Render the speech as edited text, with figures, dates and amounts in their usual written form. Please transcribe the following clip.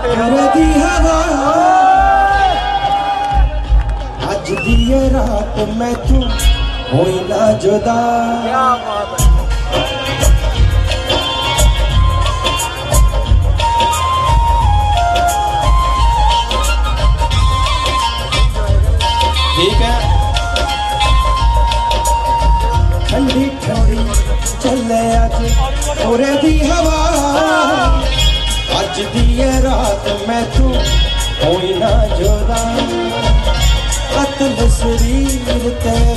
दी हवा अज दी रात मैं तू होई ना जुदा। ठीक है। ठंडी ठंडी चले अज ओरे दी हवा अज दी रात मैं तू होई ना जुदा। कत्ल शरीर ते